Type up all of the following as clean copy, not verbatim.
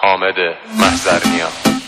حامد محضرنیا.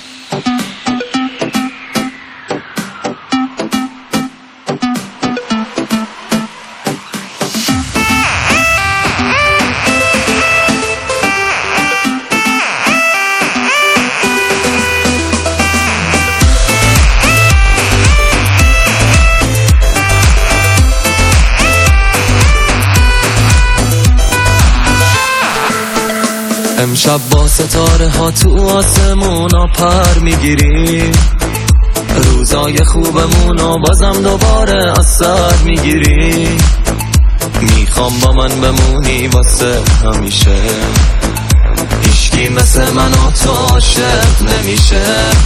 امشب با ستاره ها تو آسمونا پر میگیری، روزای خوبمونو بازم دوباره از سر میگیری. میخوام با من بمونی واسه همیشه، هیچکی مثل من و تو عاشق نمیشه.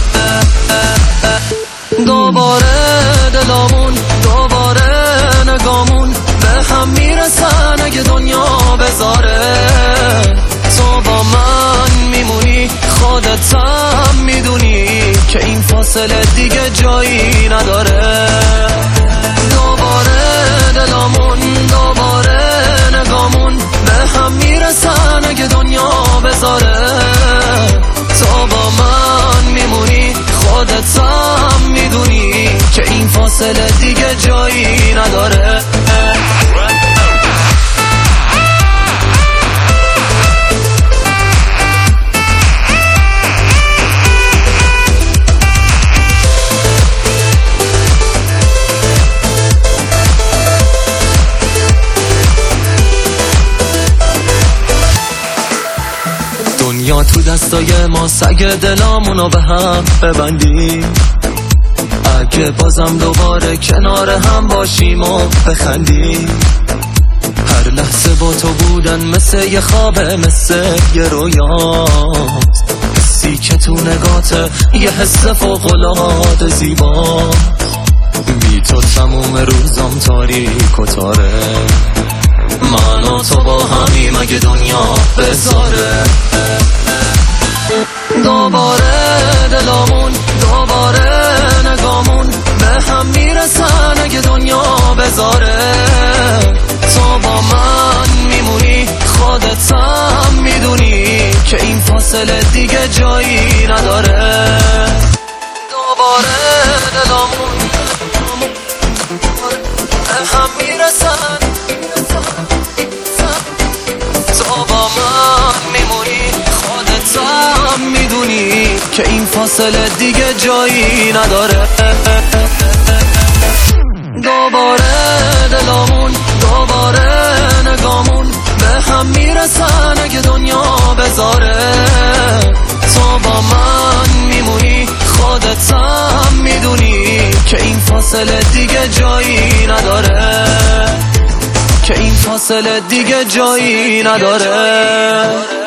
دوباره دلامون، دوباره نگامون به هم میرسن اگه دنیا بذاره. تو با من میمونی، خودت هم میدونی که این فاصله دیگه جایی نداره. دوباره دلامون، دوباره نگامون به هم میرسن اگه دنیا بذاره. تو با من میمونی، خودت هم میدونی که این فاصله دیگه جایی نداره. دنیا تو دستای ما، سگ دلامونو به هم ببندی. اگه بازم دوباره کنار هم باشیم و بخندی. هر لحظه با تو بودن مثل یه خوابه، مثل یه رویاست. حسی که تو نگاته یه حس فوق‌العاده زیباست. بی تو تموم روزام تاریک و تاره. من و تو با همیم اگه دنیا بذاره. دوباره دلامون، دوباره نگامون به هم میرسن اگه دنیا بذاره. تو با من میمونی، خودت هم میدونی که این فاصله دیگه جایی نداره. دوباره دلامون به هم میرسن، تو با من میمونی، خودت هم میدونی که این فاصله دیگه جایی نداره. دوباره دلامون، دوباره نگامون به هم میرسن اگه دنیا بذاره. تو با من میمونی، خودت هم میدونی که این فاصله دیگه جایی نداره، که این فاصله دیگه جایی نداره.